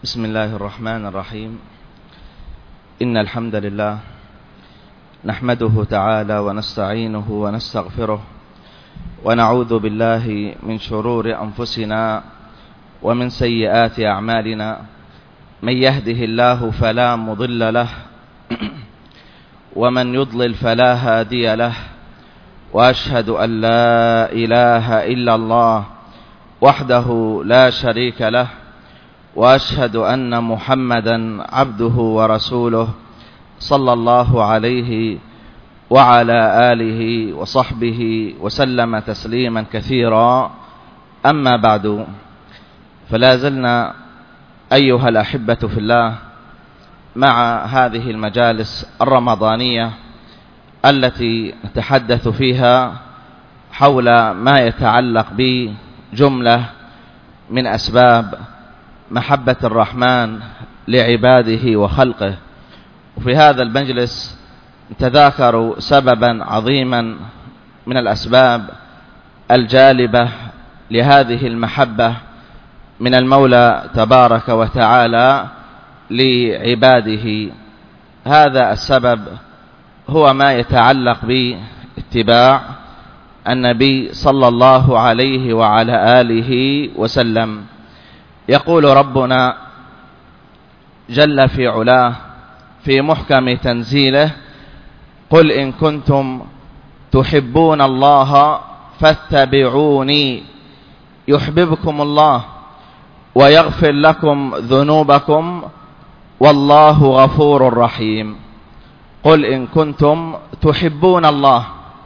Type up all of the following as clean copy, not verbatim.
بسم الله الرحمن الرحيم. إن الحمد لله نحمده تعالى ونستعينه ونستغفره ونعوذ بالله من شرور أنفسنا ومن سيئات أعمالنا. من يهده الله فلا مضل له ومن يضلل فلا هادي له، وأشهد أن لا إله إلا الله وحده لا شريك له، وأشهد أن محمدا عبده ورسوله صلى الله عليه وعلى آله وصحبه وسلم تسليما كثيرا. أما بعد، فلا زلنا أيها الأحبة في الله مع هذه المجالس الرمضانية التي نتحدث فيها حول ما يتعلق بجملة من أسباب محبة الرحمن لعباده وخلقه. وفي هذا المجلس نتذاكر سببا عظيما من الأسباب الجالبة لهذه المحبة من المولى تبارك وتعالى لعباده. هذا السبب هو ما يتعلق باتباع النبي صلى الله عليه وعلى آله وسلم. يقول ربنا جل في علاه في محكم تنزيله: قل إن كنتم تحبون الله فاتبعوني يحببكم الله ويغفر لكم ذنوبكم والله غفور رحيم. قل إن كنتم تحبون الله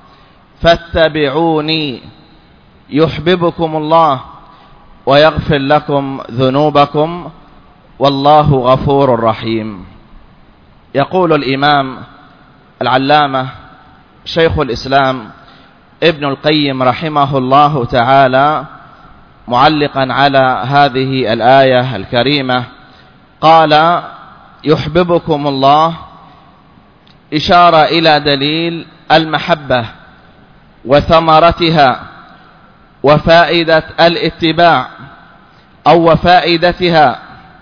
فاتبعوني يحببكم الله ويغفر لكم ذنوبكم والله غفور رحيم. يقول الإمام العلامة شيخ الإسلام ابن القيم رحمه الله تعالى معلقا على هذه الآية الكريمة، قال: يحببكم الله إشارة إلى دليل المحبة وثمرتها وفائدة الاتباع أو وفائدتها،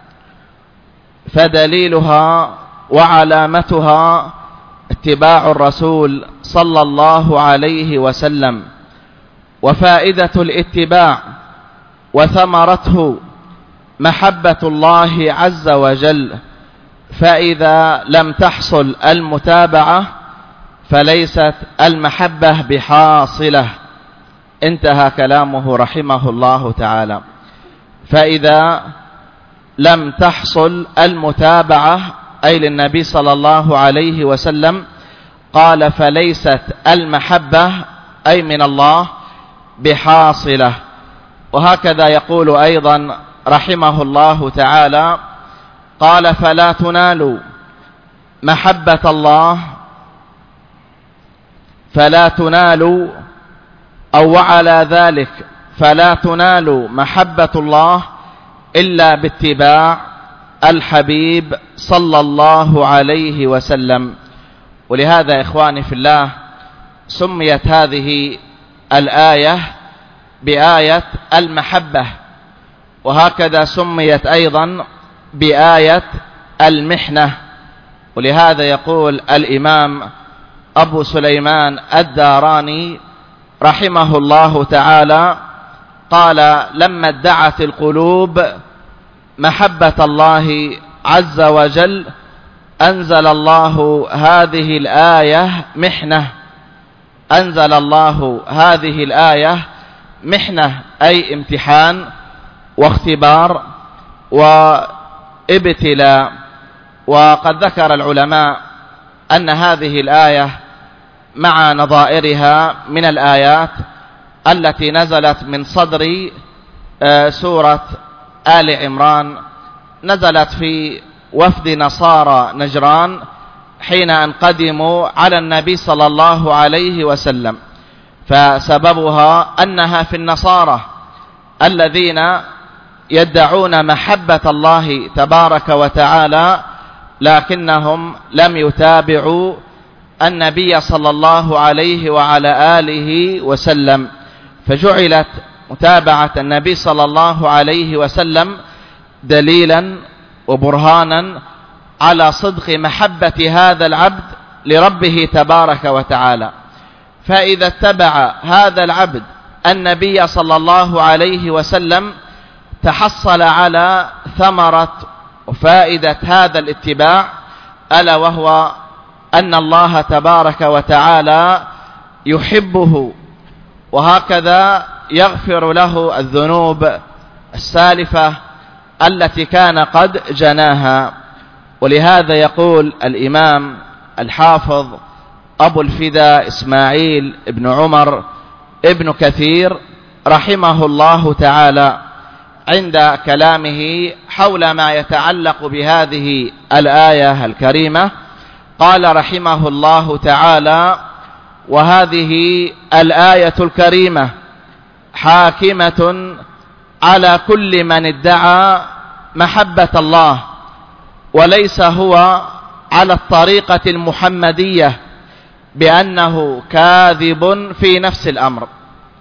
فدليلها وعلامتها اتباع الرسول صلى الله عليه وسلم، وفائدة الاتباع وثمرته محبة الله عز وجل. فإذا لم تحصل المتابعة فليست المحبة بحاصلة. انتهى كلامه رحمه الله تعالى. فإذا لم تحصل المتابعة أي للنبي صلى الله عليه وسلم، قال: فليست المحبة أي من الله بحاصلة. وهكذا يقول أيضا رحمه الله تعالى، قال: فلا تنالوا محبة الله، فلا تنالوا أو وعلى ذلك فلا تنالوا محبة الله إلا باتباع الحبيب صلى الله عليه وسلم. ولهذا إخواني في الله سميت هذه الآية بآية المحبة، وهكذا سميت أيضا بآية المحنة. ولهذا يقول الإمام أبو سليمان الداراني رحمه الله تعالى، قال: لما ادعت القلوب محبة الله عز وجل أنزل الله هذه الآية محنة. أنزل الله هذه الآية محنة أي امتحان واختبار وابتلاء. وقد ذكر العلماء أن هذه الآية مع نظائرها من الآيات التي نزلت من صدر سورة آل عمران، نزلت في وفد نصارى نجران حين أن قدموا على النبي صلى الله عليه وسلم. فسببها أنها في النصارى الذين يدعون محبة الله تبارك وتعالى، لكنهم لم يتابعوا النبي صلى الله عليه وعلى آله وسلم. فجعلت متابعة النبي صلى الله عليه وسلم دليلا وبرهانا على صدق محبة هذا العبد لربه تبارك وتعالى. فإذا اتبع هذا العبد النبي صلى الله عليه وسلم تحصل على ثمرة وفائدة هذا الاتباع، ألا وهو أن الله تبارك وتعالى يحبه، وهكذا يغفر له الذنوب السالفة التي كان قد جناها. ولهذا يقول الإمام الحافظ أبو الفداء إسماعيل ابن عمر ابن كثير رحمه الله تعالى عند كلامه حول ما يتعلق بهذه الآية الكريمة، قال رحمه الله تعالى: وهذه الآية الكريمة حاكمة على كل من ادعى محبة الله، وليس هو على الطريقة المحمدية، بأنه كاذب في نفس الأمر،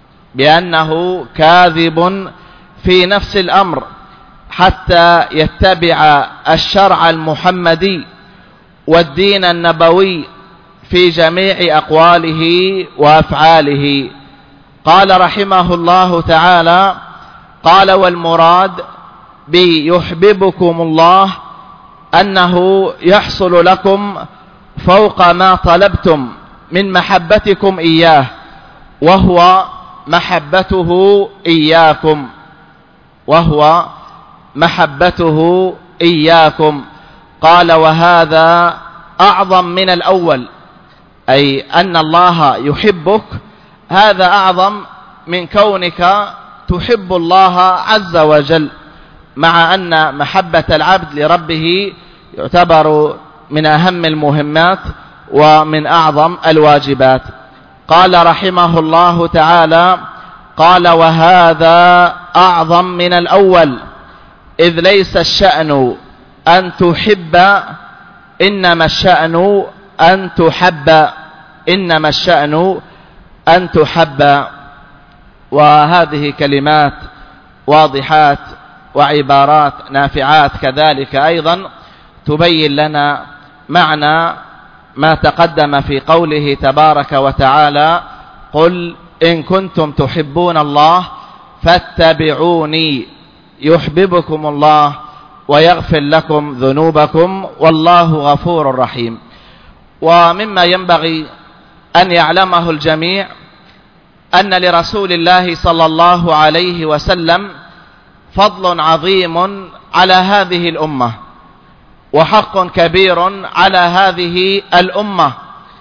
بأنه كاذب في نفس الأمر حتى يتبع الشرع المحمدي والدين النبوي في جميع أقواله وأفعاله. قال رحمه الله تعالى: قال: والمراد بيحببكم الله أنه يحصل لكم فوق ما طلبتم من محبتكم إياه، وهو محبته إياكم، وهو محبته إياكم. قال: وهذا أعظم من الأول، أي أن الله يحبك، هذا أعظم من كونك تحب الله عز وجل، مع أن محبة العبد لربه يعتبر من أهم المهمات ومن أعظم الواجبات. قال رحمه الله تعالى: قال: وهذا أعظم من الأول، إذ ليس الشأن أن تحب، إنما الشأن أن تحب، إنما الشأن أن تحب. وهذه كلمات واضحات وعبارات نافعات كذلك أيضا تبين لنا معنى ما تقدم في قوله تبارك وتعالى: قل إن كنتم تحبون الله فاتبعوني يحببكم الله ويغفر لكم ذنوبكم والله غفور رحيم. ومما ينبغي أن يعلمه الجميع أن لرسول الله صلى الله عليه وسلم فضل عظيم على هذه الأمة، وحق كبير على هذه الأمة،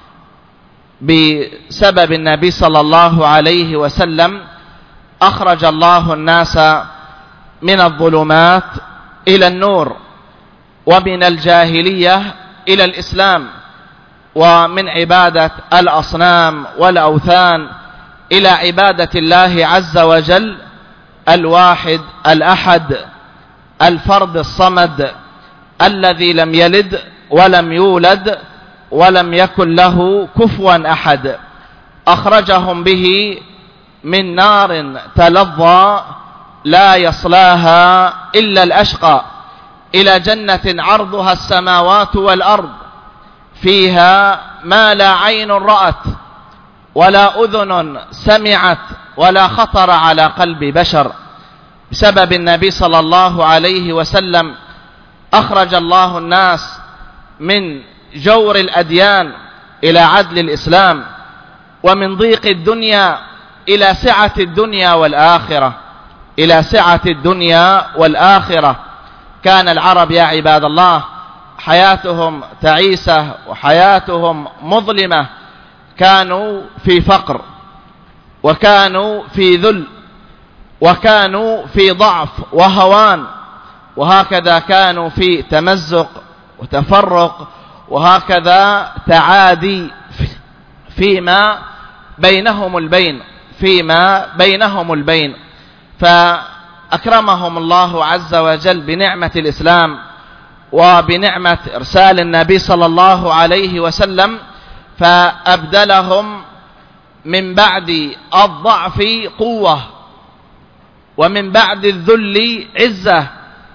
بسبب النبي صلى الله عليه وسلم أخرج الله الناس من الظلمات إلى النور، ومن الجاهلية إلى الإسلام، ومن عبادة الأصنام والأوثان إلى عبادة الله عز وجل الواحد الأحد الفرد الصمد الذي لم يلد ولم يولد ولم يكن له كفوا أحد. أخرجهم به من نار تلظى لا يصلاها إلا الأشقى، إلى جنة عرضها السماوات والأرض، فيها ما لا عين رأت ولا أذن سمعت ولا خطر على قلب بشر. بسبب النبي صلى الله عليه وسلم أخرج الله الناس من جور الأديان إلى عدل الإسلام، ومن ضيق الدنيا إلى سعة الدنيا والآخرة، إلى سعة الدنيا والآخرة. كان العرب يا عباد الله حياتهم تعيسة وحياتهم مظلمة، كانوا في فقر، وكانوا في ذل، وكانوا في ضعف وهوان، وهكذا كانوا في تمزق وتفرق، وهكذا تعادي فيما بينهم البين، فيما بينهم البين. فأكرمهم الله عز وجل بنعمة الإسلام وبنعمة إرسال النبي صلى الله عليه وسلم، فأبدلهم من بعد الضعف قوة، ومن بعد الذل عزة،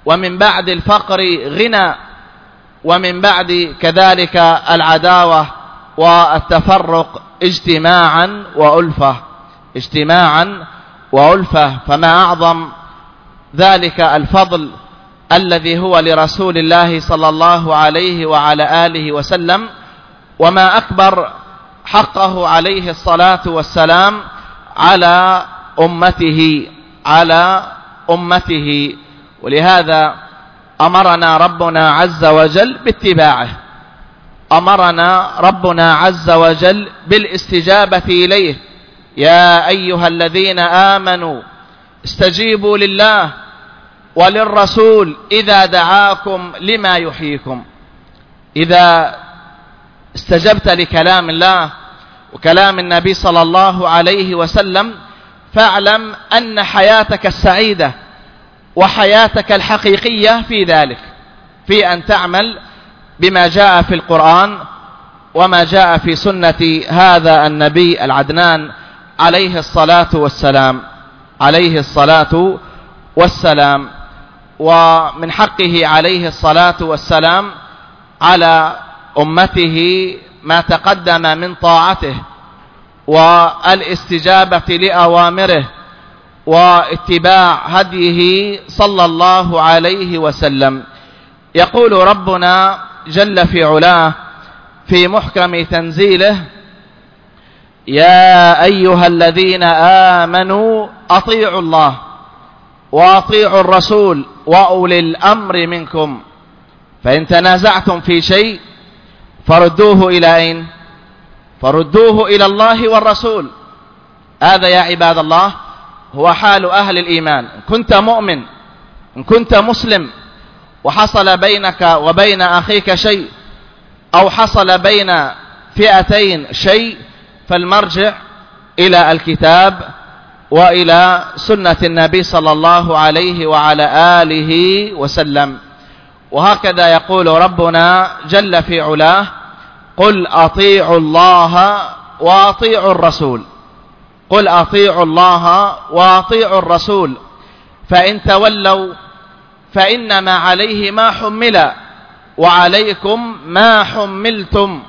ومن بعد الفقر غنى، ومن بعد كذلك العداوة والتفرق اجتماعا وألفة، اجتماعا وألفة. فما أعظم ذلك الفضل الذي هو لرسول الله صلى الله عليه وعلى آله وسلم، وما أكبر حقه عليه الصلاة والسلام على أمته. ولهذا أمرنا ربنا عز وجل باتباعه، أمرنا ربنا عز وجل بالاستجابة إليه. يا أيها الذين آمنوا استجيبوا لله وللرسول إذا دعاكم لما يحييكم. إذا استجبت لكلام الله وكلام النبي صلى الله عليه وسلم فاعلم أن حياتك السعيدة وحياتك الحقيقية في ذلك، في أن تعمل بما جاء في القرآن وما جاء في سنة هذا النبي العدنان عليه الصلاة والسلام. ومن حقه عليه الصلاة والسلام على أمته ما تقدم من طاعته والاستجابة لأوامره واتباع هديه صلى الله عليه وسلم. يقول ربنا جل في علاه في محكم تنزيله: يا أيها الذين آمنوا أطيعوا الله وأطيعوا الرسول وأولي الأمر منكم، فإن تنازعتم في شيء فردوه إلى أين؟ فردوه إلى الله والرسول. هذا يا عباد الله هو حال أهل الإيمان. إن كنت مؤمن، إن كنت مسلم، وحصل بينك وبين أخيك شيء أو حصل بين فئتين شيء، فالمرجع إلى الكتاب وإلى سنة النبي صلى الله عليه وعلى آله وسلم. وهكذا يقول ربنا جل في علاه: قل أطيعوا الله وأطيعوا الرسول، قل أطيعوا الله وأطيعوا الرسول، فإن تولوا فإنما عليه ما حمل وعليكم ما حملتم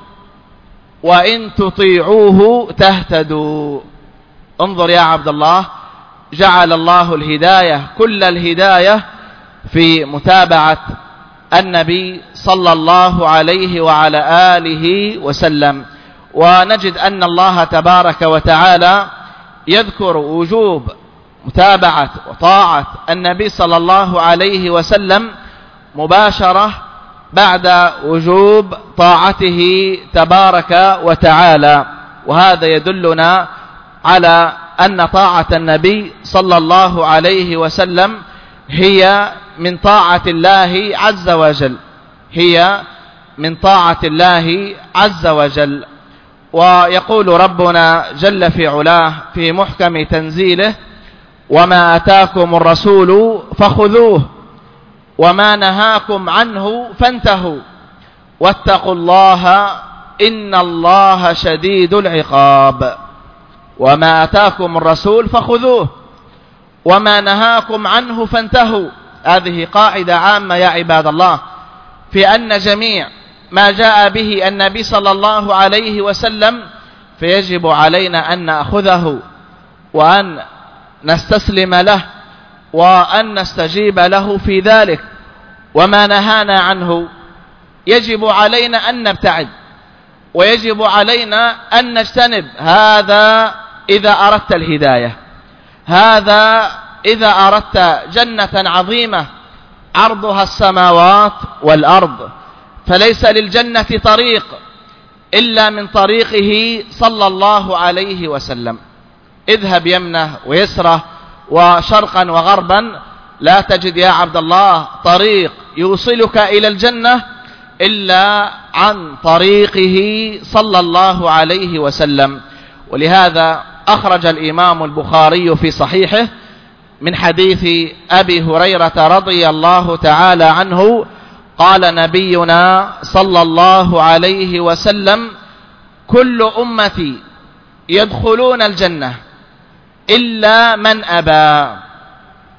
وإن تطيعوه تهتدوا. انظر يا عبد الله، جعل الله الهداية كل الهداية في متابعة النبي صلى الله عليه وعلى آله وسلم. ونجد أن الله تبارك وتعالى يذكر وجوب متابعة وطاعة النبي صلى الله عليه وسلم مباشرة بعد وجوب طاعته تبارك وتعالى. وهذا يدلنا على أن طاعة النبي صلى الله عليه وسلم هي من طاعة الله عز وجل، هي من طاعة الله عز وجل. ويقول ربنا جل في علاه في محكم تنزيله: وما أتاكم الرسول فخذوه وما نهاكم عنه فانتهوا واتقوا الله إن الله شديد العقاب. وما أتاكم الرسول فخذوه وما نهاكم عنه فانتهوا. هذه قاعدة عامة يا عباد الله في أن جميع ما جاء به النبي صلى الله عليه وسلم فيجب علينا أن نأخذه وأن نستسلم له وأن نستجيب له في ذلك. وما نهانا عنه يجب علينا أن نبتعد ويجب علينا أن نجتنب. هذا إذا أردت الهداية، هذا إذا أردت جنة عظيمة عرضها السماوات والأرض. فليس للجنة طريق إلا من طريقه صلى الله عليه وسلم. اذهب يمنه ويسره وشرقا وغربا، لا تجد يا عبد الله طريق يوصلك إلى الجنة إلا عن طريقه صلى الله عليه وسلم. ولهذا أخرج الإمام البخاري في صحيحه من حديث أبي هريرة رضي الله تعالى عنه قال نبينا صلى الله عليه وسلم: كل أمتي يدخلون الجنة إلا من أبى.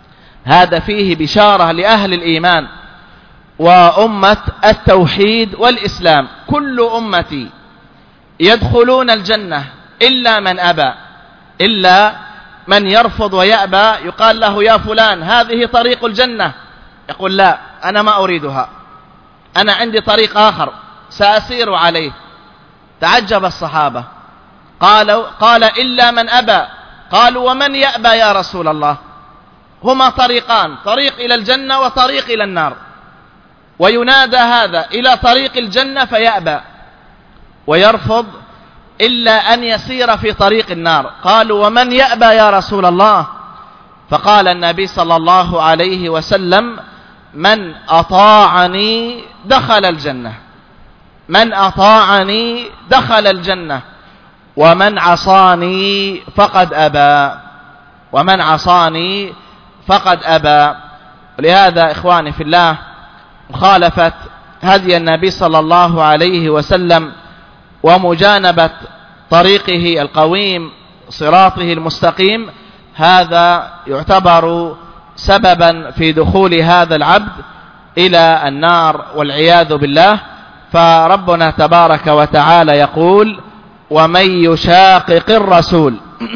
هذا فيه بشارة لأهل الإيمان وأمة التوحيد والإسلام. كل أمتي يدخلون الجنة إلا من أبى، إلا من يرفض ويأبى. يقال له يا فلان هذه طريق الجنة، يقول لا أنا ما أريدها، أنا عندي طريق آخر سأسير عليه. تعجب الصحابة، قال إلا من أبى. قالوا ومن يأبى يا رسول الله؟ هما طريقان، طريق إلى الجنة وطريق إلى النار، وينادى هذا إلى طريق الجنة فيأبى ويرفض إلا أن يسير في طريق النار. قالوا ومن يأبى يا رسول الله؟ فقال النبي صلى الله عليه وسلم من أطاعني دخل الجنة، من أطاعني دخل الجنة، ومن عصاني فقد أبى، ومن عصاني فقد أبى. ولهذا إخواني في الله، مخالفة هدي النبي صلى الله عليه وسلم ومجانبة طريقه القويم صراطه المستقيم، هذا يعتبر سببا في دخول هذا العبد إلى النار والعياذ بالله. فربنا تبارك وتعالى يقول ومن يشاقق الرسول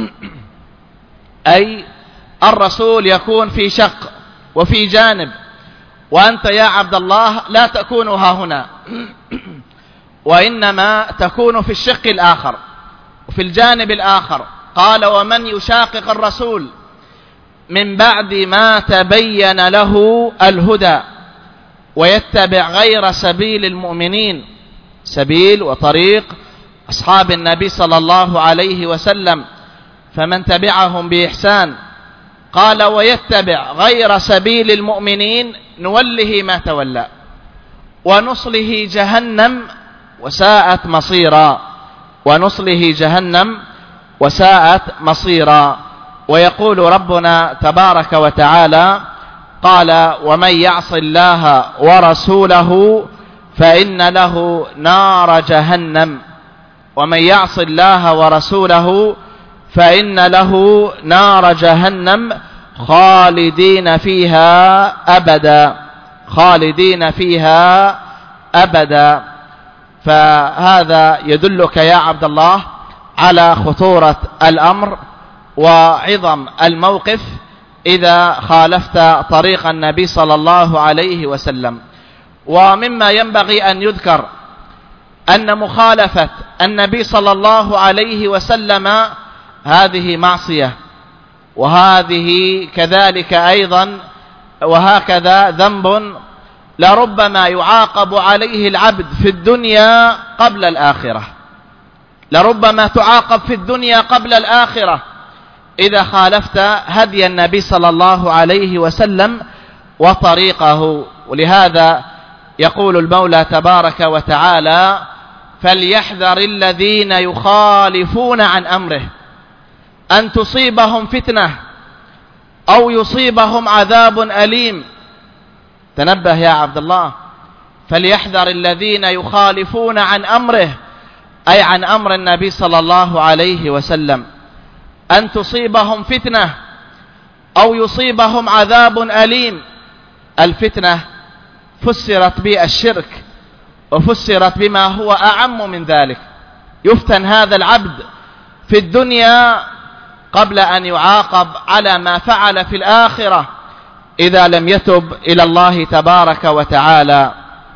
أي الرسول يكون في شق وفي جانب، وأنت يا عبد الله لا تكون ها هنا، وإنما تكون في الشق الآخر وفي الجانب الآخر. قال ومن يشاقق الرسول من بعد ما تبين له الهدى ويتبع غير سبيل المؤمنين، سبيل وطريق أصحاب النبي صلى الله عليه وسلم فمن تبعهم بإحسان. قال ويتبع غير سبيل المؤمنين نوله ما تولى ونصله جهنم وساءت مصيرا، ونصله جهنم وساءت مصيرا. ويقول ربنا تبارك وتعالى قال ومن يعص الله ورسوله فإن له نار جهنم، ومن يعص الله ورسوله فإن له نار جهنم خالدين فيها أبدا، خالدين فيها أبدا. فهذا يدلك يا عبد الله على خطورة الأمر وعظم الموقف إذا خالفت طريق النبي صلى الله عليه وسلم. ومما ينبغي أن يذكر أن مخالفة النبي صلى الله عليه وسلم هذه معصية، وهذه كذلك أيضا وهكذا ذنب لربما يعاقب عليه العبد في الدنيا قبل الآخرة، لربما تعاقب في الدنيا قبل الآخرة إذا خالفت هدي النبي صلى الله عليه وسلم وطريقه. ولهذا يقول المولى تبارك وتعالى فليحذر الذين يخالفون عن أمره أن تصيبهم فتنة أو يصيبهم عذاب أليم. تنبه يا عبد الله، فليحذر الذين يخالفون عن أمره أي عن أمر النبي صلى الله عليه وسلم أن تصيبهم فتنة أو يصيبهم عذاب أليم. الفتنة فسرت بالشرك وفسرت بما هو أعم من ذلك، يفتن هذا العبد في الدنيا قبل أن يعاقب على ما فعل في الآخرة إذا لم يتب إلى الله تبارك وتعالى.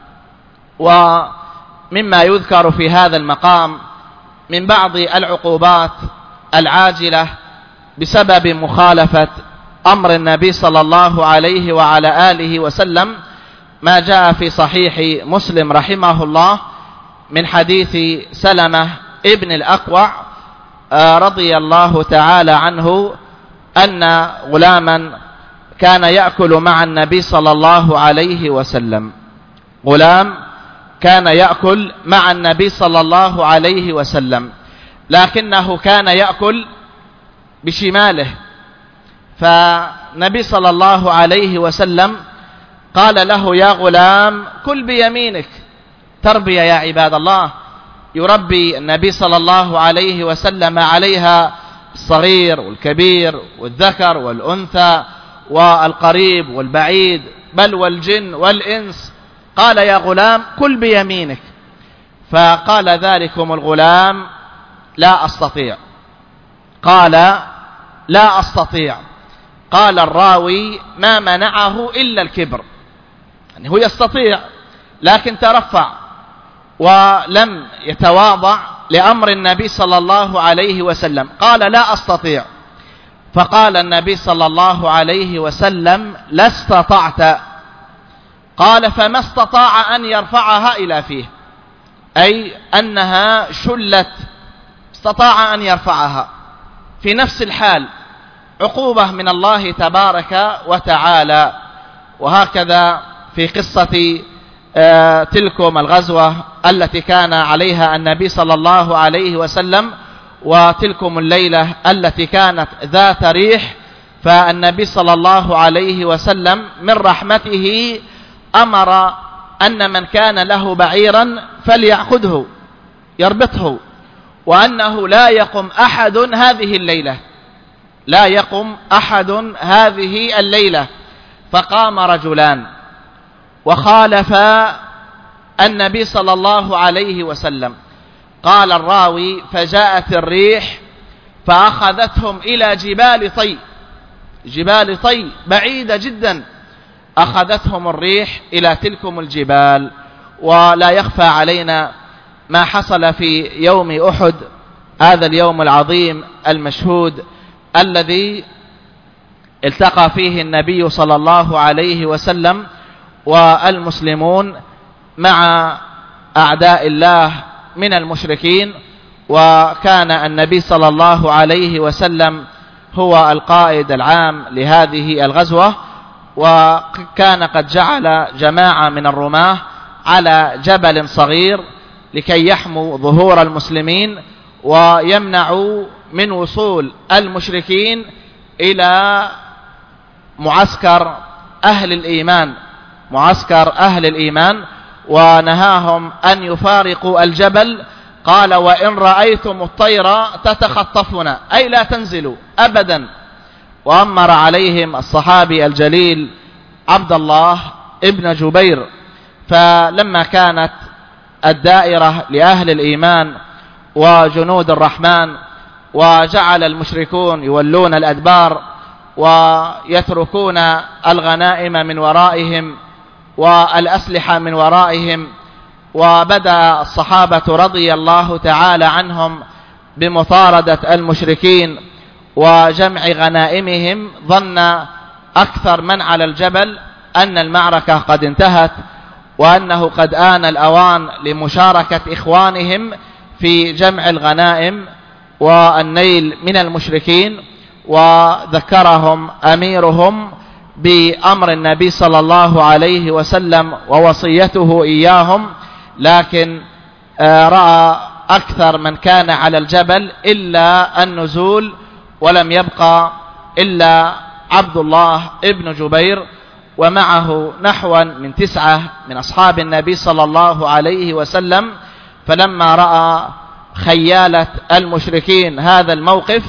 ومما يذكر في هذا المقام من بعض العقوبات العاجلة بسبب مخالفة أمر النبي صلى الله عليه وعلى آله وسلم ما جاء في صحيح مسلم رحمه الله من حديث سلمة ابن الأكوع رضي الله تعالى عنه أن غلاما كان يأكل مع النبي صلى الله عليه وسلم، غلام كان يأكل مع النبي صلى الله عليه وسلم، لكنه كان يأكل بشماله. فالنبي صلى الله عليه وسلم قال له يا غلام كل بيمينك. تربية يا عباد الله يربي النبي صلى الله عليه وسلم عليها الصغير والكبير والذكر والأنثى والقريب والبعيد بل والجن والإنس. قال يا غلام كل بيمينك. فقال ذلكم الغلام لا أستطيع. قال لا أستطيع. قال الراوي ما منعه إلا الكبر، يعني هو يستطيع لكن ترفع ولم يتواضع لأمر النبي صلى الله عليه وسلم. قال لا أستطيع. فقال النبي صلى الله عليه وسلم لا استطعت. قال فما استطاع أن يرفعها إلى فيه، أي أنها شلت، استطاع أن يرفعها في نفس الحال، عقوبة من الله تبارك وتعالى. وهكذا في قصة تلكم الغزوة التي كان عليها النبي صلى الله عليه وسلم، وتلكم الليلة التي كانت ذات ريح، فالنبي صلى الله عليه وسلم من رحمته أمر أن من كان له بعيرا فليأخذه يربطه، وأنه لا يقم أحد هذه الليلة، لا يقم أحد هذه الليلة. فقام رجلان وخالف النبي صلى الله عليه وسلم. قال الراوي فجاءت الريح فأخذتهم إلى جبال طي، جبال طي بعيدة جدا، أخذتهم الريح إلى تلكم الجبال. ولا يخفى علينا ما حصل في يوم أحد، هذا اليوم العظيم المشهود الذي التقى فيه النبي صلى الله عليه وسلم والمسلمون مع أعداء الله من المشركين. وكان النبي صلى الله عليه وسلم هو القائد العام لهذه الغزوة، وكان قد جعل جماعة من الرماة على جبل صغير لكي يحموا ظهور المسلمين ويمنعوا من وصول المشركين إلى معسكر أهل الإيمان، معسكر أهل الإيمان. ونهاهم أن يفارقوا الجبل. قال وإن رأيتم الطير تتخطفنا، أي لا تنزلوا أبدا. وأمر عليهم الصحابي الجليل عبد الله ابن جبير. فلما كانت الدائرة لأهل الإيمان وجنود الرحمن، وجعل المشركون يولون الأدبار ويتركون الغنائم من ورائهم والأسلحة من ورائهم، وبدأ الصحابة رضي الله تعالى عنهم بمطاردة المشركين وجمع غنائمهم، ظن أكثر من على الجبل أن المعركة قد انتهت، وأنه قد آن الأوان لمشاركة إخوانهم في جمع الغنائم والنيل من المشركين. وذكرهم أميرهم بأمر النبي صلى الله عليه وسلم ووصيته إياهم، لكن رأى أكثر من كان على الجبل إلا النزول، ولم يبقى إلا عبد الله ابن جبير ومعه نحو من 9 من أصحاب النبي صلى الله عليه وسلم. فلما رأى خيالة المشركين هذا الموقف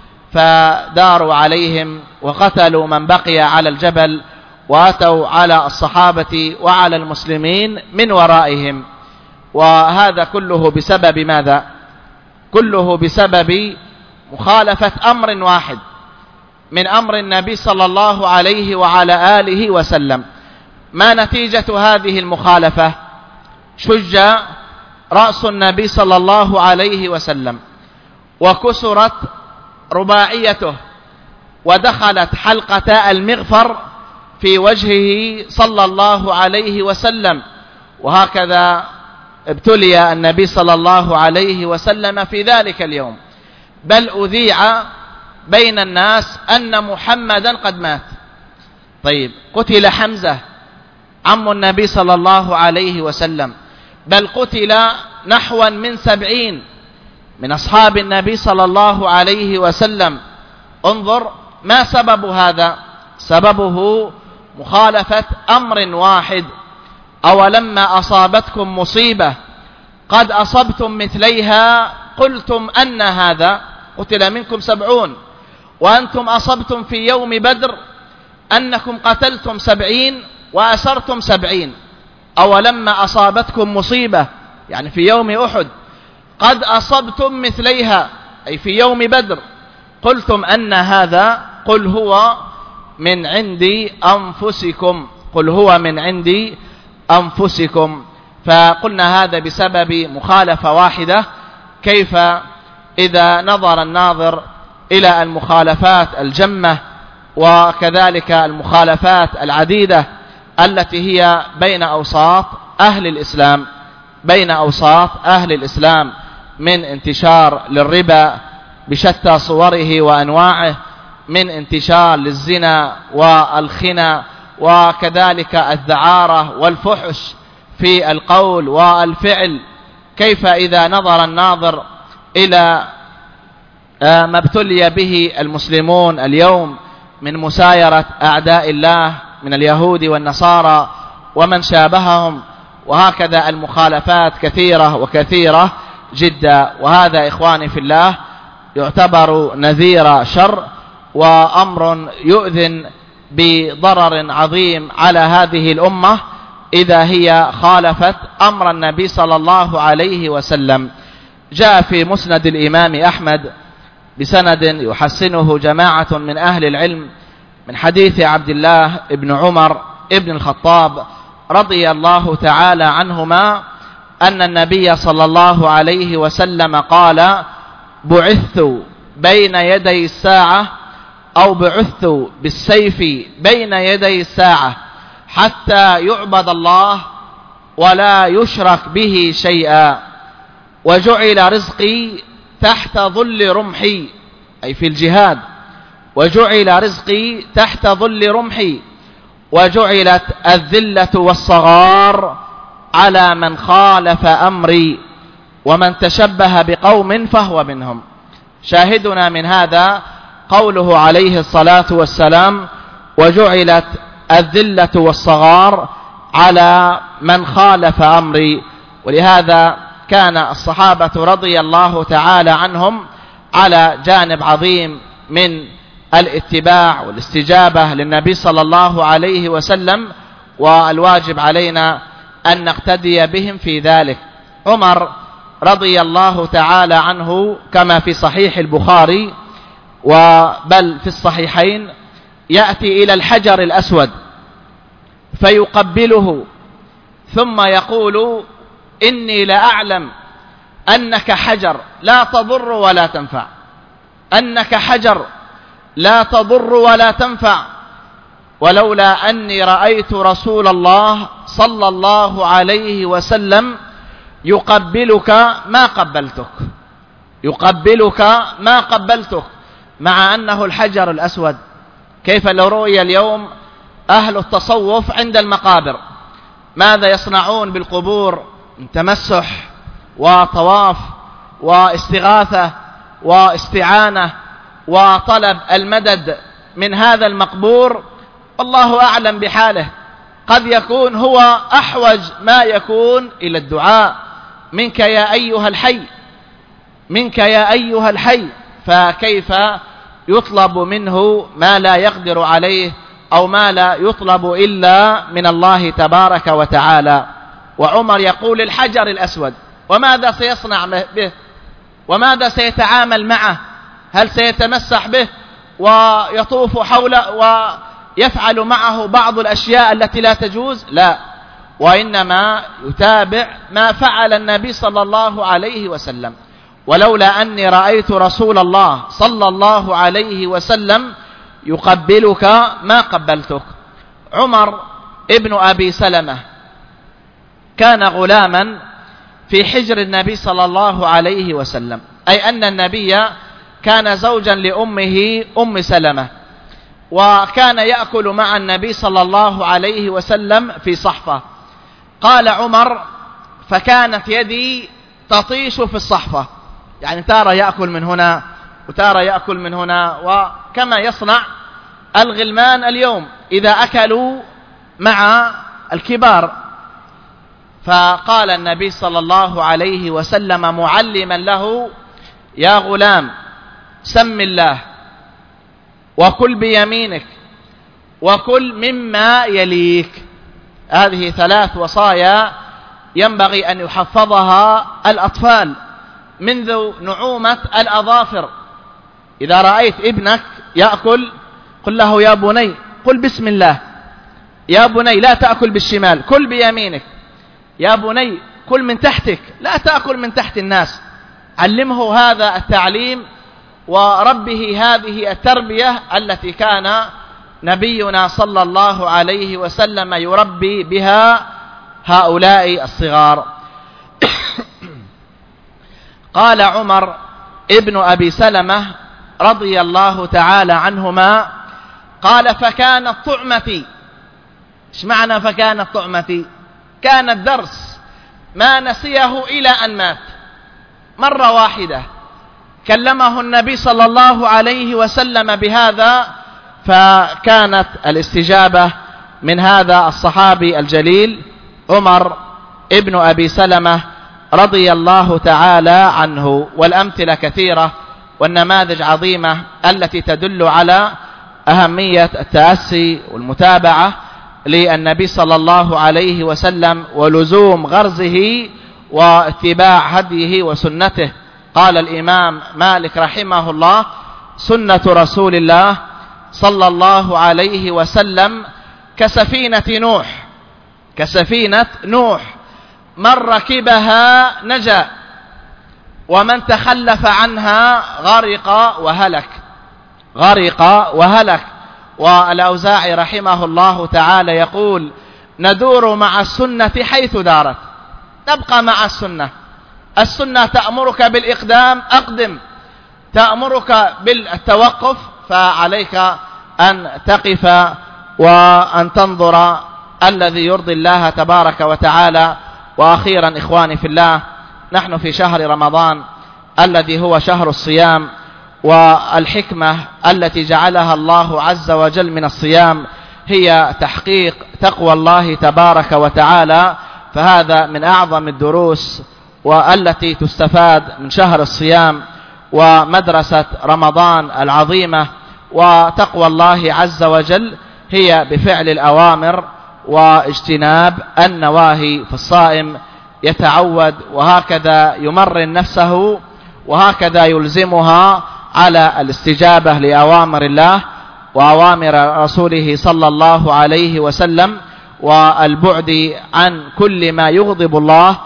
فداروا عليهم وقتلوا من بقي على الجبل، وأتوا على الصحابة وعلى المسلمين من ورائهم. وهذا كله بسبب ماذا؟ كله بسبب مخالفة أمر واحد من أمر النبي صلى الله عليه وعلى آله وسلم. ما نتيجة هذه المخالفة؟ شج رأس النبي صلى الله عليه وسلم، وكسرت رباعيته، ودخلت حلقة المغفر في وجهه صلى الله عليه وسلم. وهكذا ابتلي النبي صلى الله عليه وسلم في ذلك اليوم، بل أذيع بين الناس أن محمدا قد مات. طيب قتل حمزة عم النبي صلى الله عليه وسلم، بل قتل نحو من 70 من أصحاب النبي صلى الله عليه وسلم. انظر ما سبب هذا؟ سببه مخالفة أمر واحد. أولما أصابتكم مصيبة قد أصبتم مثليها قلتم أن هذا، قتل منكم 70 وأنتم أصبتم في يوم بدر أنكم قتلتم 70 وأسرتم 70، أولما أصابتكم مصيبة يعني في يوم أحد قد أصبتم مثليها أي في يوم بدر قلتم أن هذا، قل هو من عند أنفسكم، قل هو من عند أنفسكم. فقلنا هذا بسبب مخالفة واحدة. كيف إذا نظر الناظر إلى المخالفات الجمة وكذلك المخالفات العديدة التي هي بين أوساط أهل الإسلام، بين أوساط أهل الإسلام، من انتشار للربا بشتى صوره وأنواعه، من انتشار للزنا والخنا، وكذلك الذعارة والفحش في القول والفعل. كيف إذا نظر الناظر إلى ما ابتلي به المسلمون اليوم من مسايرة أعداء الله من اليهود والنصارى ومن شابههم، وهكذا المخالفات كثيرة وكثيرة جدا. وهذا إخواني في الله يعتبر نذير شر وأمر يؤذن بضرر عظيم على هذه الأمة إذا هي خالفت أمر النبي صلى الله عليه وسلم. جاء في مسند الإمام أحمد بسند يحسنه جماعة من أهل العلم من حديث عبد الله بن عمر ابن الخطاب رضي الله تعالى عنهما أن النبي صلى الله عليه وسلم قال: بعثت بين يدي الساعة، أو بعثت بالسيف بين يدي الساعة حتى يعبد الله ولا يشرك به شيئا، وجعل رزقي تحت ظل رمحي، أي في الجهاد، وجعل رزقي تحت ظل رمحي، وجعلت الذلة والصغار على من خالف أمري، ومن تشبه بقوم فهو منهم. شاهدنا من هذا قوله عليه الصلاة والسلام: وجعلت الذلة والصغار على من خالف أمري. ولهذا كان الصحابة رضي الله تعالى عنهم على جانب عظيم من الاتباع والاستجابة للنبي صلى الله عليه وسلم، والواجب علينا أن نقتدي بهم في ذلك. عمر رضي الله تعالى عنه كما في صحيح البخاري وبل في الصحيحين يأتي إلى الحجر الأسود فيقبله ثم يقول: إني لأعلم أنك حجر لا تضر ولا تنفع، أنك حجر لا تضر ولا تنفع، ولولا أني رأيت رسول الله صلى الله عليه وسلم يقبلك ما قبلتك، يقبلك ما قبلتك، مع أنه الحجر الأسود. كيف لو رؤي اليوم أهل التصوف عند المقابر ماذا يصنعون بالقبور من تمسح وطواف واستغاثة واستعانة وطلب المدد من هذا المقبور. الله أعلم بحاله، قد يكون هو أحوج ما يكون إلى الدعاء منك يا أيها الحي، منك يا أيها الحي. فكيف يطلب منه ما لا يقدر عليه أو ما لا يطلب إلا من الله تبارك وتعالى؟ وعمر يقول الحجر الأسود، وماذا سيصنع به؟ وماذا سيتعامل معه؟ هل سيتمسح به ويطوف حوله ويفعل معه بعض الأشياء التي لا تجوز؟ لا، وإنما يتابع ما فعل النبي صلى الله عليه وسلم. ولولا أني رأيت رسول الله صلى الله عليه وسلم يقبلك ما قبلتك. عمر ابن أبي سلمة كان غلاما في حجر النبي صلى الله عليه وسلم، أي أن النبي كان زوجا لأمه أم سلمة، وكان يأكل مع النبي صلى الله عليه وسلم في صحفة. قال عمر: فكانت يدي تطيش في الصحفة، يعني تارة يأكل من هنا وتارة يأكل من هنا، وكما يصنع الغلمان اليوم إذا أكلوا مع الكبار. فقال النبي صلى الله عليه وسلم معلما له: يا غلام، سم الله وكل بيمينك وكل مما يليك. هذه 3 وصايا ينبغي أن يحفظها الأطفال منذ نعومة الأظافر. إذا رأيت ابنك يأكل قل له يا بني قل بسم الله، يا بني لا تأكل بالشمال كل بيمينك، يا بني كل من تحتك لا تأكل من تحت الناس. علمه هذا التعليم وربه هذه التربية التي كان نبينا صلى الله عليه وسلم يربي بها هؤلاء الصغار. قال عمر ابن أبي سلمة رضي الله تعالى عنهما قال فكانت طعمتي. ايش معنى فكانت طعمتي؟ كان الدرس ما نسيه إلى أن مات. مرة واحدة كلمه النبي صلى الله عليه وسلم بهذا، فكانت الاستجابة من هذا الصحابي الجليل عمر ابن أبي سلمة رضي الله تعالى عنه. والأمثلة كثيرة والنماذج عظيمة التي تدل على أهمية التأسي والمتابعة للنبي صلى الله عليه وسلم ولزوم غرزه واتباع هديه وسنته. قال الإمام مالك رحمه الله سنة رسول الله صلى الله عليه وسلم كسفينة نوح من ركبها نجا ومن تخلف عنها غرق وهلك. والأوزاعي رحمه الله تعالى يقول ندور مع السنة حيث دارت، نبقى مع السنة تأمرك بالإقدام أقدم، تأمرك بالتوقف فعليك أن تقف وأن تنظر الذي يرضي الله تبارك وتعالى. وأخيرا إخواني في الله، نحن في شهر رمضان الذي هو شهر الصيام، والحكمة التي جعلها الله عز وجل من الصيام هي تحقيق تقوى الله تبارك وتعالى. فهذا من أعظم الدروس والتي تستفاد من شهر الصيام ومدرسة رمضان العظيمة. وتقوى الله عز وجل هي بفعل الأوامر واجتناب النواهي. فالصائم يتعود وهكذا يمرن نفسه وهكذا يلزمها على الاستجابة لأوامر الله وأوامر رسوله صلى الله عليه وسلم، والبعد عن كل ما يغضب الله،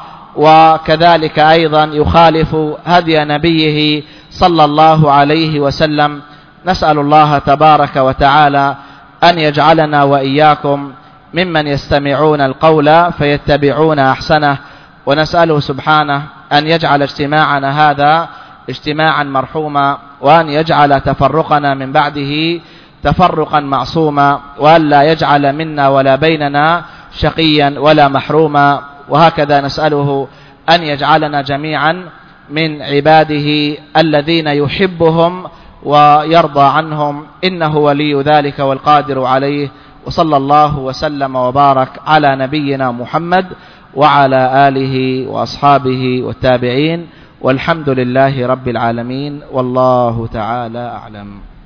وكذلك أيضا يخالف هدي نبيه صلى الله عليه وسلم. نسأل الله تبارك وتعالى أن يجعلنا وإياكم ممن يستمعون القول فيتبعون أحسنه، ونسأله سبحانه أن يجعل اجتماعنا هذا اجتماعا مرحوما، وأن يجعل تفرقنا من بعده تفرقا معصوما، وأن لا يجعل منا ولا بيننا شقيا ولا محروما. وهكذا نسأله أن يجعلنا جميعا من عباده الذين يحبهم ويرضى عنهم، إنه ولي ذلك والقادر عليه. وصلى الله وسلم وبارك على نبينا محمد وعلى آله وأصحابه والتابعين، والحمد لله رب العالمين، والله تعالى أعلم.